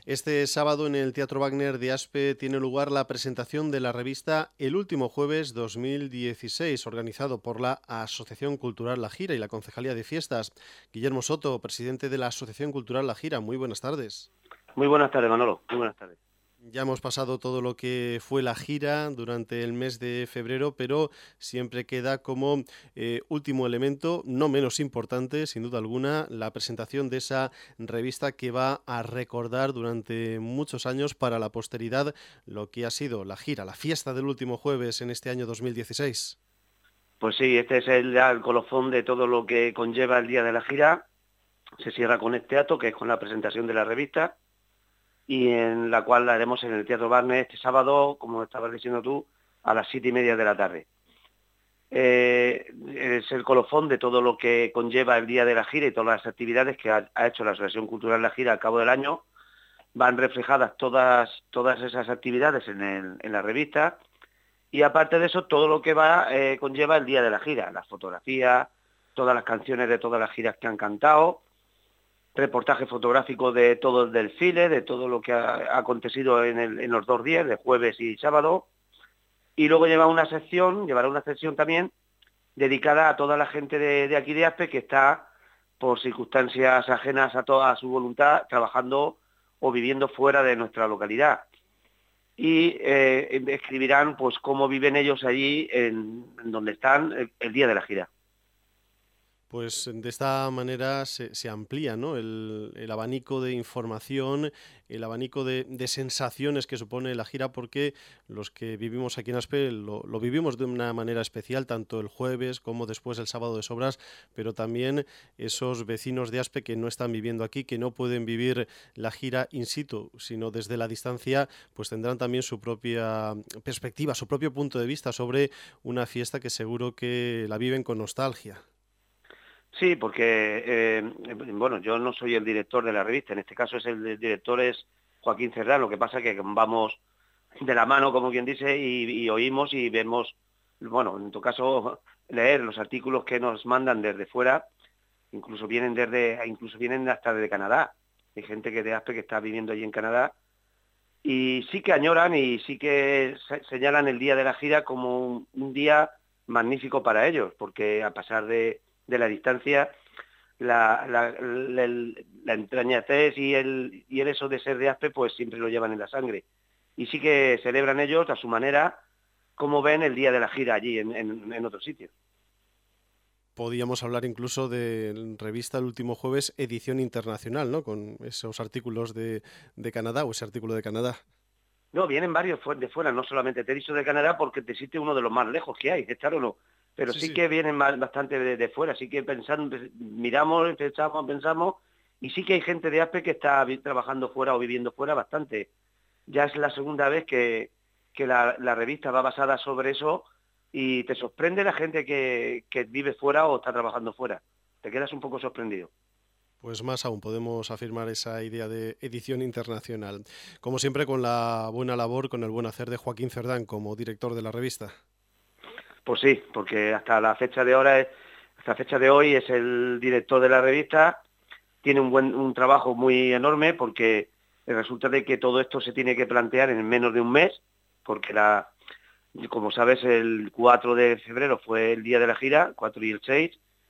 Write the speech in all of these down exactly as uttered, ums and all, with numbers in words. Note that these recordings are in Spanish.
Este sábado en el Teatro Wagner de Aspe tiene lugar la presentación de la revista El Último Jueves dos mil dieciséis, organizado por la Asociación Cultural La Gira y la Concejalía de Fiestas. Guillermo Soto, presidente de la Asociación Cultural La Gira, muy buenas tardes. Muy buenas tardes, Manolo. Muy buenas tardes. Ya hemos pasado todo lo que fue la gira durante el mes de febrero, pero siempre queda como eh, último elemento, no menos importante, sin duda alguna, la presentación de esa revista que va a recordar durante muchos años para la posteridad lo que ha sido la gira, la fiesta del último jueves en este año dos mil dieciséis. Pues sí, este es el, ya el colofón de todo lo que conlleva el día de la gira. Se cierra con este acto, que es con la presentación de la revista, y en la cual la haremos en el Teatro Barnes este sábado, como estabas diciendo tú, a las siete y media de la tarde. Eh, es el colofón de todo lo que conlleva el día de la gira y todas las actividades que ha, ha hecho la Asociación Cultural La Gira al cabo del año. Van reflejadas todas, todas esas actividades en, el, en la revista. Y aparte de eso, todo lo que va eh, conlleva el día de la gira, las fotografías, todas las canciones de todas las giras que han cantado, reportaje fotográfico de todo el desfile, de todo lo que ha, ha acontecido en, el, en los dos días, de jueves y sábado, y luego lleva una sección, llevará una sección también dedicada a toda la gente de, de aquí de Aspe que está por circunstancias ajenas a toda su voluntad trabajando o viviendo fuera de nuestra localidad. Y eh, escribirán pues cómo viven ellos allí en, en donde están el, el día de la gira. Pues de esta manera se, se amplía, ¿no?, el, el abanico de información, el abanico de, de sensaciones que supone la gira, porque los que vivimos aquí en Aspe lo, lo vivimos de una manera especial, tanto el jueves como después el sábado de sobras, pero también esos vecinos de Aspe que no están viviendo aquí, que no pueden vivir la gira in situ, sino desde la distancia, pues tendrán también su propia perspectiva, su propio punto de vista sobre una fiesta que seguro que la viven con nostalgia. Sí, porque, eh, bueno, yo no soy el director de la revista, en este caso es el, el director es Joaquín Cerdán, lo que pasa es que vamos de la mano, como quien dice, y, y oímos y vemos, bueno, en tu caso, leer los artículos que nos mandan desde fuera, incluso vienen desde, incluso vienen hasta desde Canadá. Hay gente que de Aspe que está viviendo allí en Canadá, y sí que añoran y sí que se, señalan el día de la gira como un, un día magnífico para ellos, porque a pesar de de la distancia, la, la, la, la entrañatez y el, y el eso de ser de Aspe, pues siempre lo llevan en la sangre. Y sí que celebran ellos, a su manera, como ven el día de la gira allí en, en, en otro sitio. Podíamos hablar incluso de revista El Último Jueves, edición internacional, ¿no?, con esos artículos de, de Canadá o ese artículo de Canadá. No, vienen varios de fuera, no solamente te he dicho de Canadá porque te existe uno de los más lejos que hay, estar o no, pero Sí, sí sí. que vienen más, bastante de, de fuera, sí que pensando, miramos, pensamos, pensamos, y sí que hay gente de Aspe que está trabajando fuera o viviendo fuera bastante. Ya es la segunda vez que, que la, la revista va basada sobre eso y te sorprende la gente que, que vive fuera o está trabajando fuera. Te quedas un poco sorprendido. Pues más aún podemos afirmar esa idea de edición internacional. Como siempre, con la buena labor, con el buen hacer de Joaquín Cerdán como director de la revista. Pues sí, porque hasta la fecha de ahora es, hasta la fecha de hoy es el director de la revista, tiene un buen un trabajo muy enorme porque resulta de que todo esto se tiene que plantear en menos de un mes, porque la como sabes el cuatro de febrero fue el día de la gira, cuatro y el seis,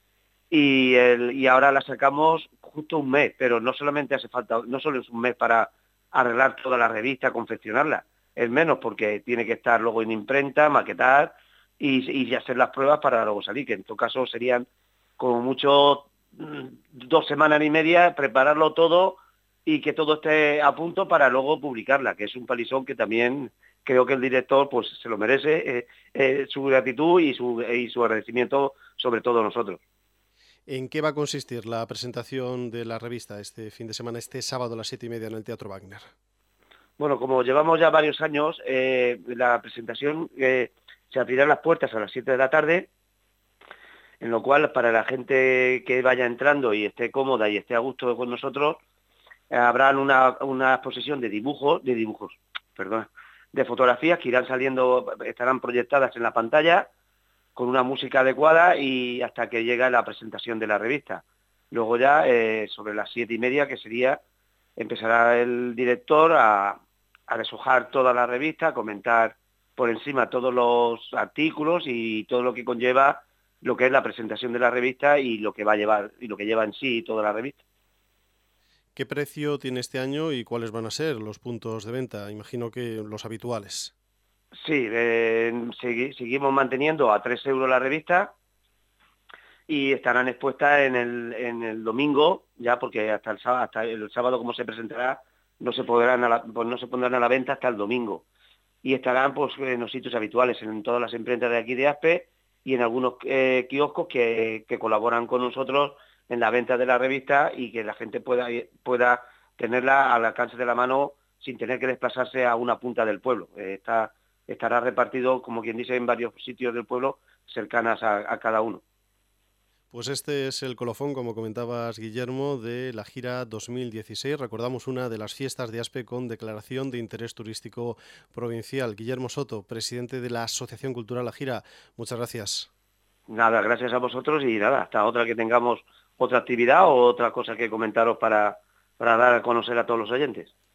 y, el, y ahora la sacamos justo un mes, pero no solamente hace falta, no solo es un mes para arreglar toda la revista, confeccionarla, es menos porque tiene que estar luego en imprenta, maquetar y, y hacer las pruebas para luego salir, que en tu caso serían como mucho mm, dos semanas y media, prepararlo todo y que todo esté a punto para luego publicarla, que es un palizón que también creo que el director pues se lo merece, eh, eh, su gratitud y su, y su agradecimiento sobre todo a nosotros. ¿En qué va a consistir la presentación de la revista este fin de semana, este sábado a las siete y media en el Teatro Wagner? Bueno, como llevamos ya varios años, eh, la presentación eh, se abrirán las puertas a las siete de la tarde, en lo cual para la gente que vaya entrando y esté cómoda y esté a gusto con nosotros, eh, habrán una, una exposición de dibujos, de dibujos, perdón, de fotografías que irán saliendo, estarán proyectadas en la pantalla con una música adecuada y hasta que llegue la presentación de la revista. Luego ya, eh, sobre las siete y media, que sería empezará el director a, a deshojar toda la revista, a comentar por encima todos los artículos y todo lo que conlleva lo que es la presentación de la revista y lo que va a llevar y lo que lleva en sí toda la revista. ¿Qué precio tiene este año y cuáles van a ser los puntos de venta? Imagino que los habituales. Sí, eh, segui- seguimos manteniendo a tres euros la revista y estarán expuestas en el, en el domingo, ya porque hasta el sábado, hasta el sábado como se presentará, no se podrán a la- pues no se pondrán a la venta hasta el domingo. Y estarán pues en los sitios habituales, en todas las imprentas de aquí de Aspe y en algunos eh, kioscos que, que colaboran con nosotros en la venta de la revista y que la gente pueda, pueda tenerla al alcance de la mano sin tener que desplazarse a una punta del pueblo. Eh, está, estará repartido, como quien dice, en varios sitios del pueblo cercanas a, a cada uno. Pues este es el colofón, como comentabas, Guillermo, de la gira dos mil dieciséis. Recordamos una de las fiestas de Aspe con declaración de interés turístico provincial. Guillermo Soto, presidente de la Asociación Cultural La Gira, muchas gracias. Nada, gracias a vosotros y nada, hasta otra que tengamos otra actividad o otra cosa que comentaros para, para dar a conocer a todos los oyentes.